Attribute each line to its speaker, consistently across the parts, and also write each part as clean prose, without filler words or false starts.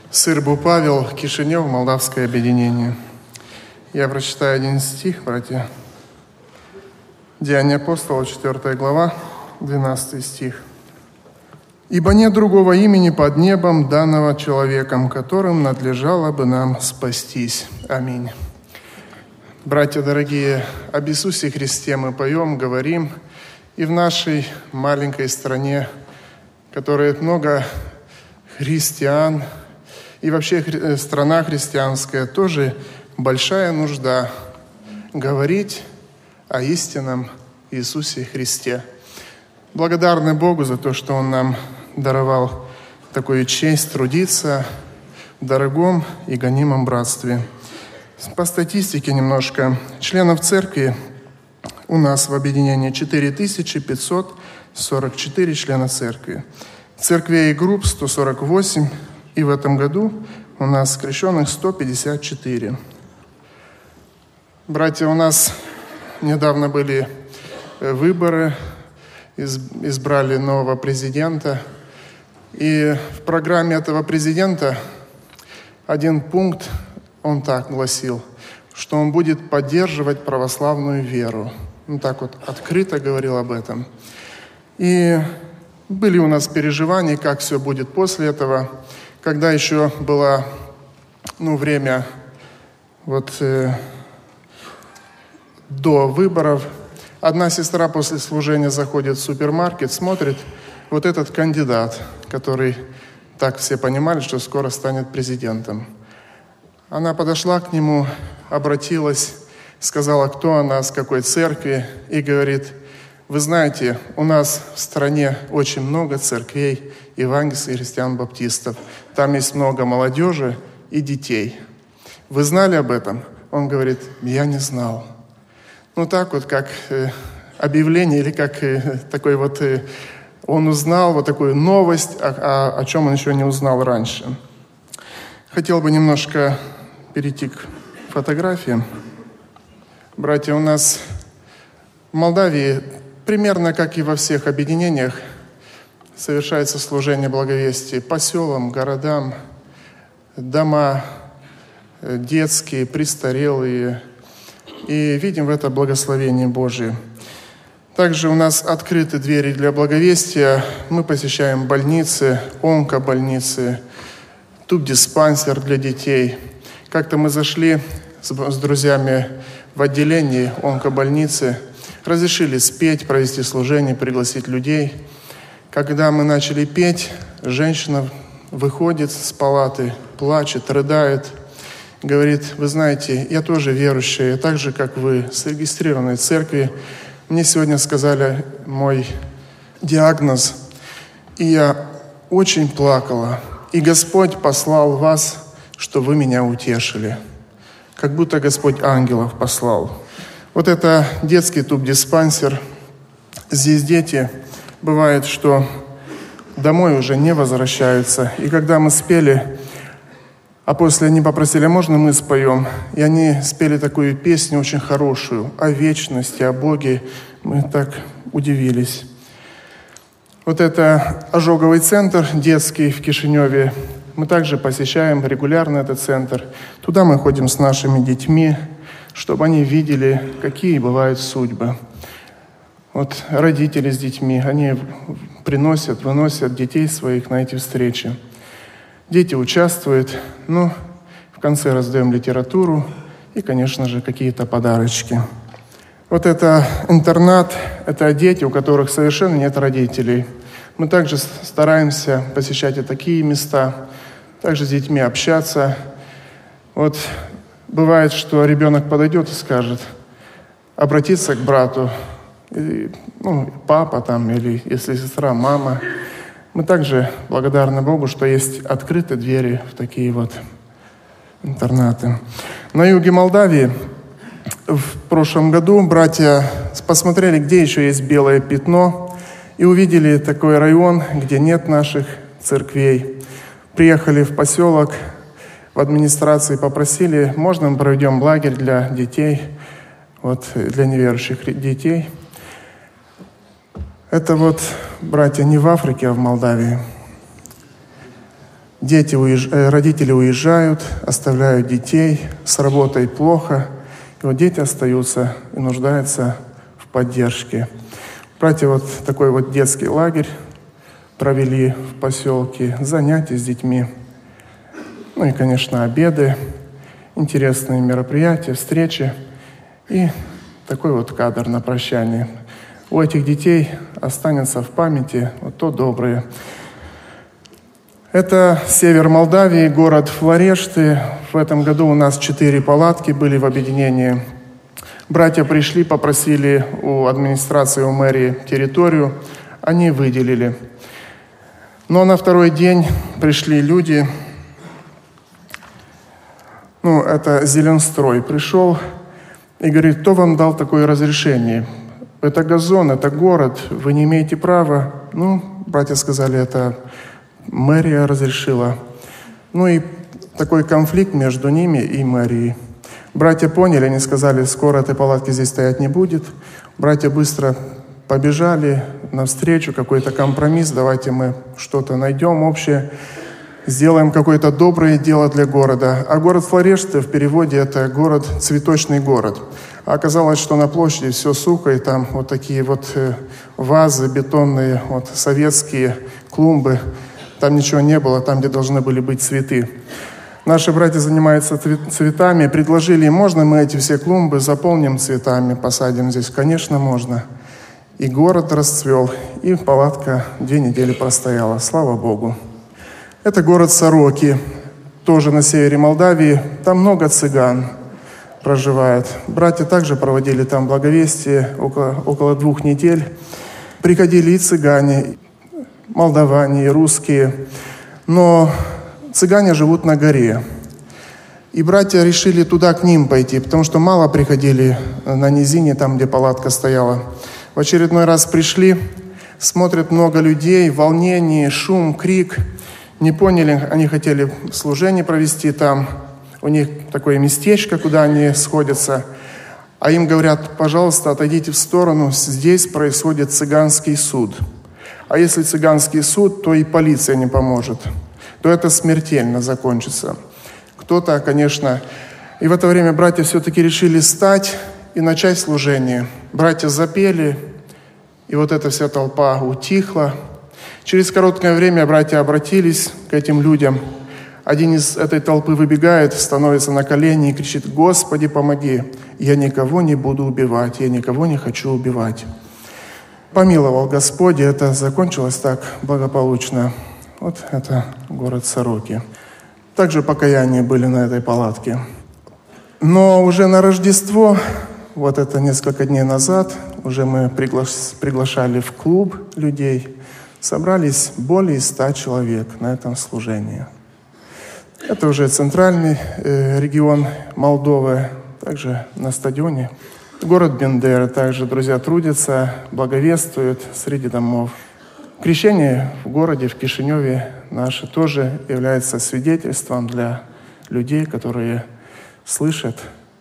Speaker 1: Сырбу Павел, Кишинев, Молдавское объединение. Я прочитаю один стих, братья. Деяния апостола, 4 глава, 12 стих. «Ибо нет другого имени под небом, данного человеком, которым надлежало бы нам спастись». Аминь. Братья дорогие, об Иисусе Христе мы поем, говорим, и в нашей маленькой стране, в которой много христиан, и вообще страна христианская, тоже большая нужда говорить о истинном Иисусе Христе. Благодарны Богу за то, что Он нам даровал такую честь трудиться в дорогом и гонимом братстве. По статистике немножко. Членов церкви у нас в объединении 4544 члена церкви. Церквей и групп 148, и в этом году у нас крещенных 154. Братья, у нас недавно были выборы, избрали нового президента. И в программе этого президента один пункт, он так гласил, что он будет поддерживать православную веру. Он так вот открыто говорил об этом. И были у нас переживания, как все будет после этого. Когда еще было время до выборов, одна сестра после служения заходит в супермаркет, смотрит, вот этот кандидат, который так все понимали, что скоро станет президентом. Она подошла к нему, обратилась, сказала, кто она, с какой церкви, и говорит: вы знаете, у нас в стране очень много церквей евангельских христиан-баптистов. Там есть много молодежи и детей. Вы знали об этом? Он говорит: я не знал. Так вот, как объявление, или как такой вот, он узнал вот такую новость, о чем он еще не узнал раньше. Хотел бы немножко перейти к фотографиям. Братья, у нас в Молдавии, примерно как и во всех объединениях, совершается служение благовестия по селам, городам, дома детские, престарелые. И видим в это благословение Божие. Также у нас открыты двери для благовестия. Мы посещаем больницы, онкобольницы, тубдиспансер для детей. Как-то мы зашли с друзьями в отделении онкобольницы, разрешили спеть, провести служение, пригласить людей. Когда мы начали петь, женщина выходит с палаты, плачет, рыдает, говорит: вы знаете, я тоже верующая, так же, как вы, зарегистрированной в церкви. Мне сегодня сказали мой диагноз, и я очень плакала. И Господь послал вас, что вы меня утешили. Как будто Господь ангелов послал. Вот это детский тубдиспансер. Здесь дети, бывает, что домой уже не возвращаются. И когда мы спели, а после они попросили: можно мы споем? И они спели такую песню очень хорошую о вечности, о Боге. Мы так удивились. Вот это ожоговый центр детский в Кишиневе. Мы также посещаем регулярно этот центр. Туда мы ходим с нашими детьми, чтобы они видели, какие бывают судьбы. Вот родители с детьми, они выносят детей своих на эти встречи. Дети участвуют, в конце раздаем литературу и, конечно же, какие-то подарочки. Вот это интернат, это дети, у которых совершенно нет родителей. Мы также стараемся посещать и такие места, также с детьми общаться. Вот бывает, что ребенок подойдет и скажет, обратиться к брату, папа там, или если сестра, мама. Мы также благодарны Богу, что есть открытые двери в такие вот интернаты. На юге Молдавии в прошлом году братья посмотрели, где еще есть белое пятно, и увидели такой район, где нет наших церквей. Приехали в поселок, в администрации попросили: можно мы проведем лагерь для детей, для неверующих детей. Это братья, не в Африке, а в Молдавии. Родители уезжают, оставляют детей, с работой плохо, и вот дети остаются и нуждаются в поддержке. Братья вот такой вот детский лагерь провели в поселке, занятия с детьми, ну и, конечно, обеды, интересные мероприятия, встречи и такой вот кадр на прощание. У этих детей останется в памяти вот то доброе. Это север Молдавии, город Флорешты. В этом году у нас 4 палатки были в объединении. Братья пришли, попросили у администрации, у мэрии территорию. Они выделили. Но на второй день пришли люди. Это Зеленстрой пришел и говорит: кто вам дал такое разрешение? Это газон, это город, вы не имеете права. Братья сказали, это мэрия разрешила. И такой конфликт между ними и мэрией. Братья поняли, они сказали: скоро этой палатки здесь стоять не будет. Братья быстро побежали навстречу, какой-то компромисс, давайте мы что-то найдем общее, сделаем какое-то доброе дело для города. А город Флорешты в переводе это город, цветочный город. А оказалось, что на площади все сухо, и там вот такие вот вазы бетонные, вот советские клумбы. Там ничего не было, там, где должны были быть цветы. Наши братья занимаются цветами, предложили: можно мы эти все клумбы заполним цветами, посадим здесь? Конечно, можно. И город расцвел, и палатка 2 недели простояла, слава Богу. Это город Сороки, тоже на севере Молдавии. Там много цыган проживает. Братья также проводили там благовестие около 2 недель. Приходили и цыгане, молдаване, и русские. Но цыгане живут на горе. И братья решили туда к ним пойти, потому что мало приходили на низине, там, где палатка стояла. В очередной раз пришли, смотрят много людей, волнение, шум, крик. Не поняли, они хотели служение провести там. У них такое местечко, куда они сходятся. А им говорят: пожалуйста, отойдите в сторону, здесь происходит цыганский суд. А если цыганский суд, то и полиция не поможет. То это смертельно закончится. Кто-то, конечно... И в это время братья все-таки решили встать и начать служение. Братья запели, и вот эта вся толпа утихла. Через короткое время братья обратились к этим людям. Один из этой толпы выбегает, становится на колени и кричит: «Господи, помоги! Я никого не буду убивать, я никого не хочу убивать». Помиловал Господь, и это закончилось так благополучно. Вот это город Сороки. Также покаяния были на этой палатке. Но уже на Рождество, вот это несколько дней назад, уже мы приглашали в клуб людей. Собрались более 100 человек на этом служении. Это уже центральный регион Молдовы, также на стадионе. Город Бендера, также друзья трудятся, благовествуют среди домов. Крещение в городе, в Кишиневе наше тоже является свидетельством для людей, которые слышат,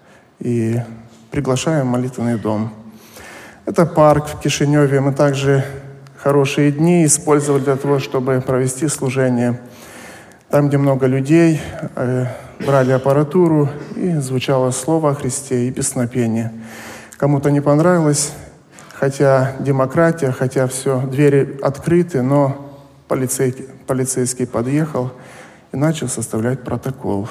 Speaker 1: и приглашаем в молитвенный дом. Это парк в Кишиневе. Мы также хорошие дни использовали для того, чтобы провести служение. Там, где много людей, брали аппаратуру, и звучало слово о Христе и песнопение. Кому-то не понравилось, хотя демократия, хотя все, двери открыты, но полицейский подъехал и начал составлять протокол.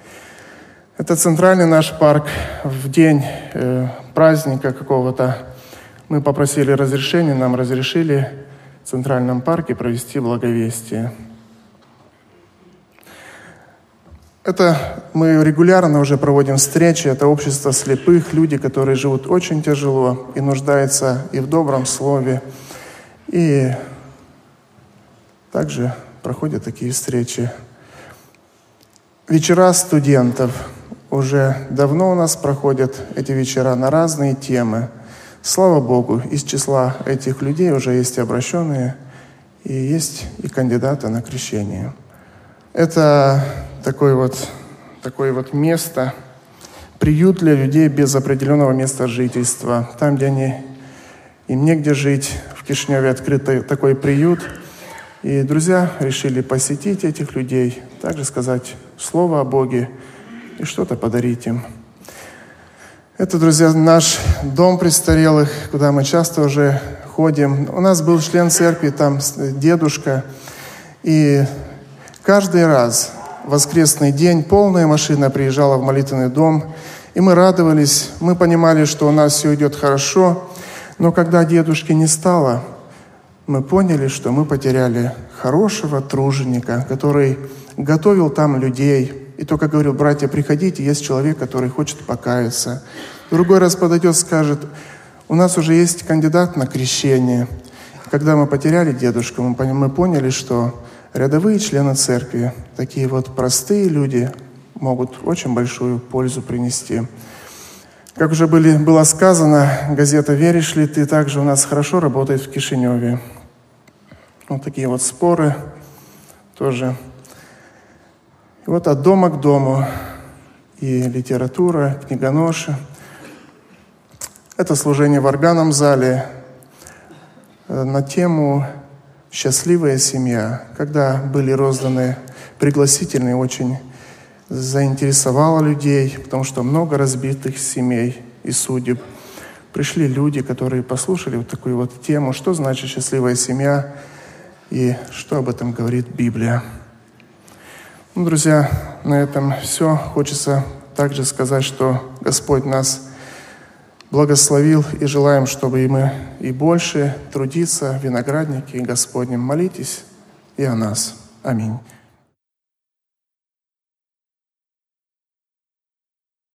Speaker 1: Это центральный наш парк. В день праздника какого-то мы попросили разрешения, нам разрешили в центральном парке провести благовестие. Это мы регулярно уже проводим встречи. Это общество слепых, люди, которые живут очень тяжело и нуждаются и в добром слове. И также проходят такие встречи. Вечера студентов. Уже давно у нас проходят эти вечера на разные темы. Слава Богу, из числа этих людей уже есть и обращенные, и есть и кандидаты на крещение. Это такое вот место, приют для людей без определенного места жительства. Там, где им негде жить, в Кишиневе открыт такой приют. И друзья решили посетить этих людей, также сказать слово о Боге и что-то подарить им. Это, друзья, наш дом престарелых, куда мы часто уже ходим. У нас был член церкви, там дедушка. И каждый раз в воскресный день полная машина приезжала в молитвенный дом. И мы радовались, мы понимали, что у нас все идет хорошо. Но когда дедушки не стало, мы поняли, что мы потеряли хорошего труженика, который готовил там людей. И только говорил: братья, приходите, есть человек, который хочет покаяться. Другой раз подойдет, скажет: у нас уже есть кандидат на крещение. Когда мы потеряли дедушку, мы поняли, что рядовые члены церкви, такие вот простые люди, могут очень большую пользу принести. Как уже было сказано, газета «Веришь ли ты» также у нас хорошо работает в Кишиневе. Вот такие вот споры тоже. И вот от дома к дому и литература, книгоноши. Это служение в органном зале на тему «Счастливая семья», когда были розданы пригласительные, очень заинтересовало людей, потому что много разбитых семей и судеб. Пришли люди, которые послушали вот такую вот тему, что значит счастливая семья и что об этом говорит Библия. Ну, друзья, на этом все. Хочется также сказать, что Господь нас благословил, и желаем, чтобы и мы и больше трудиться в винограднике Господнем. Молитесь и о нас. Аминь.